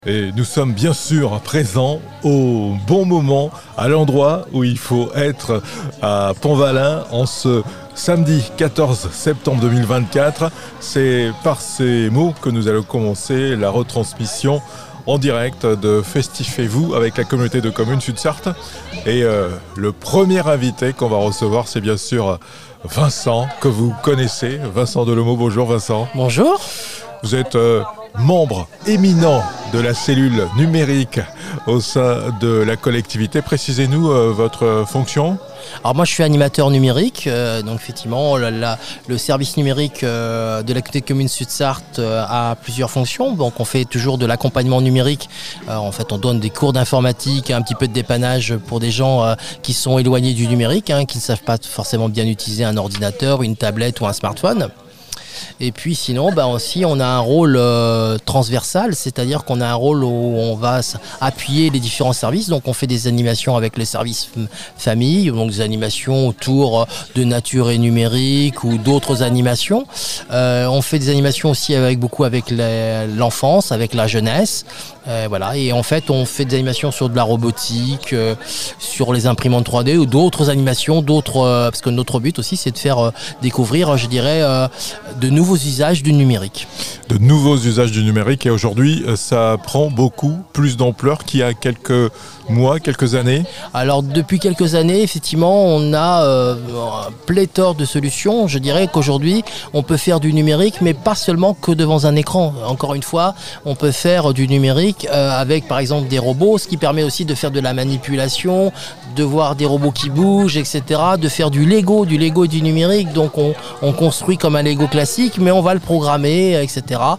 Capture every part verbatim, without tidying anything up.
Et nous sommes bien sûr présents au bon moment, à l'endroit où il faut être à Pont-Valin en ce samedi quatorze septembre deux mille vingt-quatre. C'est par ces mots que nous allons commencer la retransmission en direct de Festifez-vous avec la communauté de communes Sud-Sarthe. Et euh, le premier invité qu'on va recevoir, c'est bien sûr Vincent, que vous connaissez. Vincent Delomeau, bonjour Vincent. Bonjour. Vous êtes euh, membre éminent de la cellule numérique au sein de la collectivité. Précisez-nous euh, votre fonction. Alors moi je suis animateur numérique, euh, donc effectivement la, la, le service numérique euh, de la communauté de communes Sud-Sarthe euh, a plusieurs fonctions. Donc on fait toujours de l'accompagnement numérique, euh, en fait on donne des cours d'informatique, un petit peu de dépannage pour des gens euh, qui sont éloignés du numérique, hein, qui ne savent pas forcément bien utiliser un ordinateur, une tablette ou un smartphone. Et puis sinon, bah aussi, on a un rôle euh, transversal, c'est-à-dire qu'on a un rôle où on va appuyer les différents services. Donc on fait des animations avec les services famille, donc des animations autour de nature et numérique ou d'autres animations. Euh, on fait des animations aussi avec beaucoup avec les, l'enfance, avec la jeunesse. Euh, voilà. Et en fait, on fait des animations sur de la robotique, euh, sur les imprimantes trois D ou d'autres animations, d'autres, euh, parce que notre but aussi, c'est de faire euh, découvrir, je dirais, euh, de nouveaux usages du numérique. De nouveaux usages du numérique, et aujourd'hui, ça prend beaucoup plus d'ampleur qu'il y a quelques mois, quelques années. Alors, depuis quelques années, effectivement, on a euh, un pléthore de solutions. Je dirais qu'aujourd'hui, on peut faire du numérique, mais pas seulement que devant un écran. Encore une fois, on peut faire du numérique euh, avec, par exemple, des robots, ce qui permet aussi de faire de la manipulation, de voir des robots qui bougent, et cetera, de faire du Lego, du Lego et du numérique. Donc, on, on construit comme un Lego classique, mais on va le programmer, et cetera.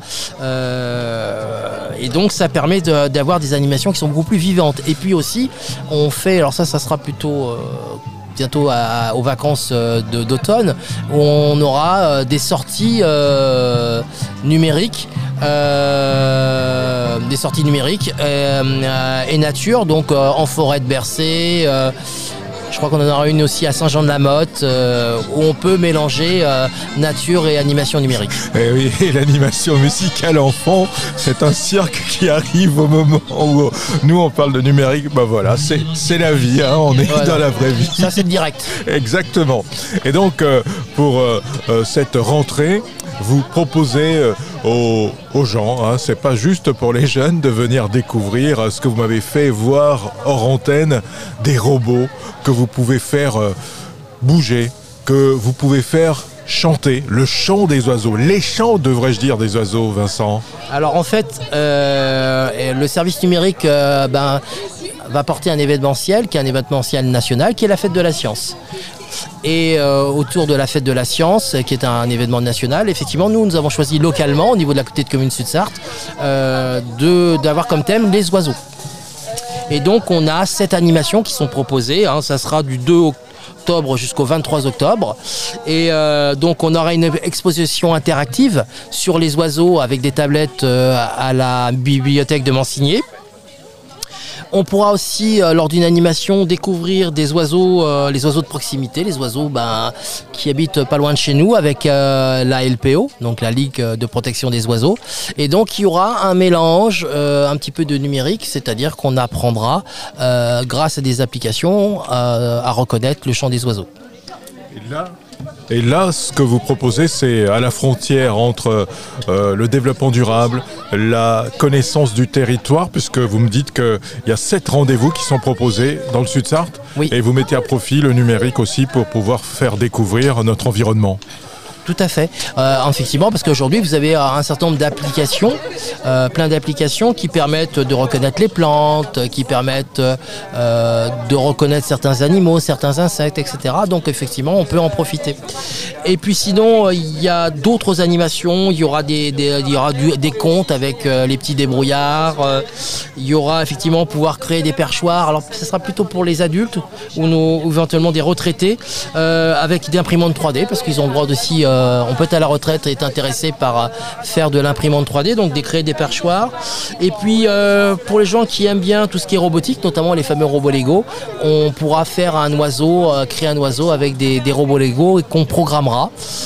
Euh, et donc, ça permet de, d'avoir des animations qui sont beaucoup plus vivantes. Et puis aussi, on fait, alors ça, ça sera plutôt euh, bientôt à, aux vacances euh, de, d'automne, où on aura euh, des sorties euh, numériques. Euh, des sorties numériques euh, euh, et nature, donc euh, en forêt de Bercé. Euh, je crois qu'on en aura une aussi à Saint-Jean-de-la-Motte, euh, où on peut mélanger euh, nature et animation numérique. Et oui, et l'animation musicale enfant, c'est un cirque qui arrive au moment où nous on parle de numérique. Ben voilà, c'est, c'est la vie, hein, on est voilà. Dans la vraie vie. Ça, c'est le direct. Exactement. Et donc, euh, pour euh, euh, cette rentrée, vous proposez euh, aux, aux gens, hein, c'est pas juste pour les jeunes de venir découvrir euh, ce que vous m'avez fait voir hors antenne, des robots que vous pouvez faire euh, bouger, que vous pouvez faire chanter, le chant des oiseaux, les chants devrais-je dire des oiseaux, Vincent. Alors en fait, euh, le service numérique euh, ben, va porter un événementiel qui est un événementiel national qui est la fête de la science. Et euh, autour de la fête de la science, qui est un événement national, effectivement, nous, nous avons choisi localement, au niveau de la communauté de communes Sud-Sarthe, euh, de, d'avoir comme thème les oiseaux. Et donc, on a sept animations qui sont proposées. Hein, ça sera du deux octobre jusqu'au vingt-trois octobre. Et euh, donc, on aura une exposition interactive sur les oiseaux avec des tablettes euh, à la bibliothèque de Mansigné. On pourra aussi, euh, lors d'une animation, découvrir des oiseaux, euh, les oiseaux de proximité, les oiseaux ben, qui habitent pas loin de chez nous avec euh, la L P O, donc la Ligue de protection des oiseaux. Et donc, il y aura un mélange, euh, un petit peu de numérique, c'est-à-dire qu'on apprendra, euh, grâce à des applications, euh, à reconnaître le chant des oiseaux. Et là Et là, ce que vous proposez, c'est à la frontière entre euh, le développement durable, la connaissance du territoire, puisque vous me dites qu'il y a sept rendez-vous qui sont proposés dans le Sud-Sarthe, oui. Et vous mettez à profit le numérique aussi pour pouvoir faire découvrir notre environnement. Tout à fait. Euh, effectivement, parce qu'aujourd'hui, vous avez un certain nombre d'applications, euh, plein d'applications qui permettent de reconnaître les plantes, qui permettent euh, de reconnaître certains animaux, certains insectes, et cetera. Donc, effectivement, on peut en profiter. Et puis, sinon, il y a d'autres animations. Il y aura des, des, il y aura du, des contes avec euh, les petits débrouillards. Euh, il y aura effectivement pouvoir créer des perchoirs. Alors, ce sera plutôt pour les adultes ou, nos, ou éventuellement des retraités euh, avec des imprimantes trois D, parce qu'ils ont le droit aussi euh, euh, on peut être à la retraite et être intéressé par euh, faire de l'imprimante trois D, donc des créer des perchoirs. Et puis euh, pour les gens qui aiment bien tout ce qui est robotique, notamment les fameux robots Lego, on pourra faire un oiseau, euh, créer un oiseau avec des, des robots Lego et qu'on programmera.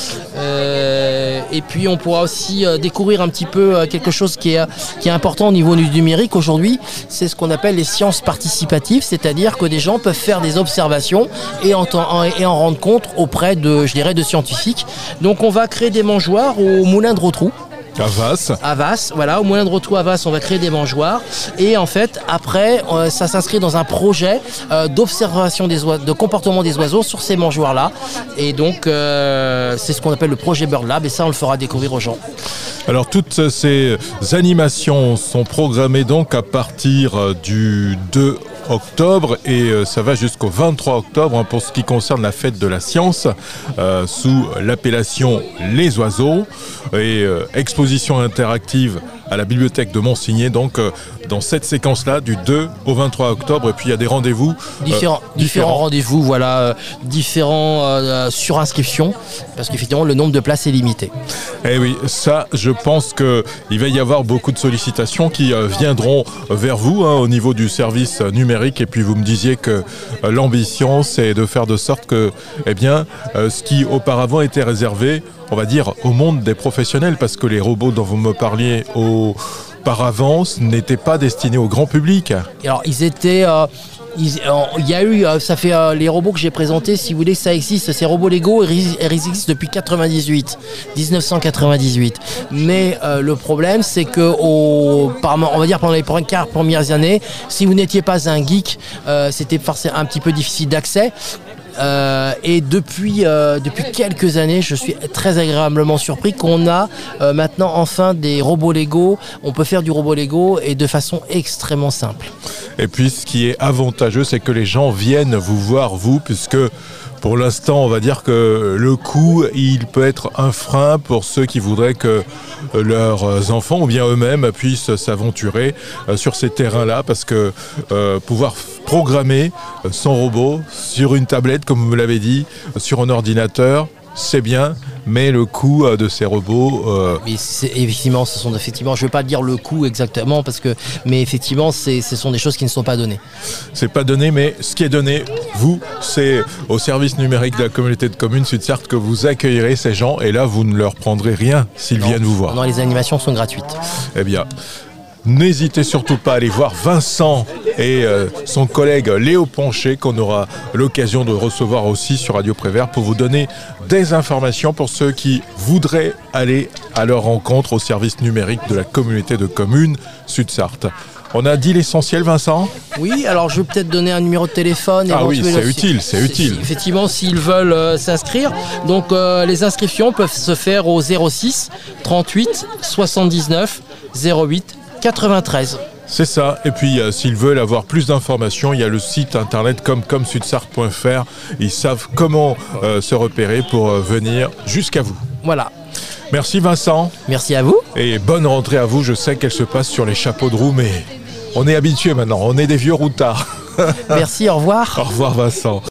Euh, et puis on pourra aussi euh, découvrir un petit peu euh, quelque chose qui est, qui est important au niveau du numérique aujourd'hui, c'est ce qu'on appelle les sciences participatives, c'est-à-dire que des gens peuvent faire des observations et en, en, et en rendre compte auprès de, je dirais, de scientifiques. Donc on va créer des mangeoires au moulin de Rotrou. À Vasse. À Vasse, voilà, au moulin de Rotrou à Vasse, on va créer des mangeoires. Et en fait, après, euh, ça s'inscrit dans un projet euh, d'observation des oiseaux, de comportement des oiseaux sur ces mangeoires-là. Et donc, euh, c'est ce qu'on appelle le projet Bird Lab. Et ça, on le fera découvrir aux gens. Alors, toutes ces animations sont programmées donc à partir du deux octobre et ça va jusqu'au vingt-trois octobre hein, pour ce qui concerne la fête de la science euh, sous l'appellation Les Oiseaux et euh, exposition interactive à la bibliothèque de Monsigné, donc euh, dans cette séquence-là du deux au vingt-trois octobre, et puis il y a des rendez-vous différents, euh, différents. différents rendez-vous, voilà, euh, différents euh, surinscriptions, parce qu'effectivement le nombre de places est limité. Eh oui, ça, je pense qu'il va y avoir beaucoup de sollicitations qui euh, viendront vers vous hein, au niveau du service numérique, et puis vous me disiez que euh, l'ambition, c'est de faire de sorte que, eh bien, euh, ce qui auparavant était réservé, on va dire, au monde des professionnels, parce que les robots dont vous me parliez auparavant n'étaient pas destinés au grand public. Alors, ils étaient... Euh Il y a eu, ça fait euh, les robots que j'ai présentés, si vous voulez, ça existe, ces robots Lego, ils existent depuis quatre-vingt-dix-huit, dix-neuf cent quatre-vingt-dix-huit. Mais euh, le problème, c'est que, au, on va dire pendant les quinze premières années, si vous n'étiez pas un geek, euh, c'était forcément un petit peu difficile d'accès. Euh, et depuis, euh, depuis quelques années, je suis très agréablement surpris qu'on a euh, maintenant enfin des robots Lego. On peut faire du robot Lego et de façon extrêmement simple. Et puis ce qui est avantageux, c'est que les gens viennent vous voir, vous, puisque pour l'instant, on va dire que le coût, il peut être un frein pour ceux qui voudraient que leurs enfants ou bien eux-mêmes puissent s'aventurer sur ces terrains-là, parce que euh, pouvoir programmer son robot sur une tablette, comme vous me l'avez dit, sur un ordinateur, c'est bien, mais le coût de ces robots... Euh... Mais c'est, effectivement, ce sont effectivement, je ne vais pas dire le coût exactement, parce que, mais effectivement, c'est, ce sont des choses qui ne sont pas données. C'est pas donné, mais ce qui est donné, vous, c'est au service numérique de la communauté de communes Sud-Sarthe que vous accueillerez ces gens, et là, vous ne leur prendrez rien s'ils non, viennent vous voir. Non, les animations sont gratuites. Eh bien... N'hésitez surtout pas à aller voir Vincent et euh, son collègue Léo Poncher, qu'on aura l'occasion de recevoir aussi sur Radio Prévert, pour vous donner des informations pour ceux qui voudraient aller à leur rencontre au service numérique de la communauté de communes Sud-Sarthe. On a dit l'essentiel, Vincent ? Oui, alors je vais peut-être donner un numéro de téléphone. Ah oui, c'est utile, c'est utile. Si, effectivement, s'ils veulent euh, s'inscrire. Donc euh, les inscriptions peuvent se faire au zéro six trente-huit soixante-dix-neuf zéro huit quatre-vingt-treize. C'est ça. Et puis, euh, s'ils veulent avoir plus d'informations, il y a le site internet comcom sudsart point f r. Ils savent comment euh, se repérer pour euh, venir jusqu'à vous. Voilà. Merci Vincent. Merci à vous. Et bonne rentrée à vous. Je sais qu'elle se passe sur les chapeaux de roue, mais on est habitués maintenant. On est des vieux routards. Merci, au revoir. Au revoir Vincent.